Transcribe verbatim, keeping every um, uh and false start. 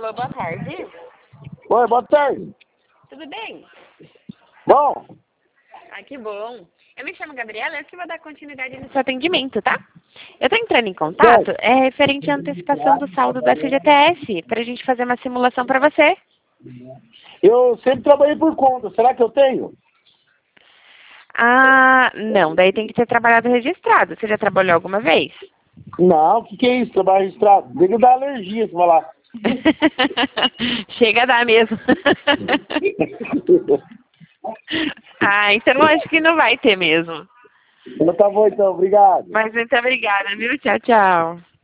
Alô, boa tarde. Oi, boa tarde. Tudo bem? Bom, Ah, que bom. Eu me chamo Gabriela, eu que vou dar continuidade no seu atendimento, tá? Eu tô entrando em contato, é referente à antecipação do saldo do F G T S, pra gente fazer uma simulação pra você. eu sempre trabalhei por conta. Será que eu tenho? Ah, não, daí tem que ter trabalhado registrado. Você já trabalhou alguma vez? Não, o que, que é isso? Trabalho registrado. Tem dar alergia, se falar. Chega a dar mesmo. Ah, então acho que não vai ter mesmo. Então tá bom, então. Obrigado. Mas muito obrigada, viu? Tchau, tchau.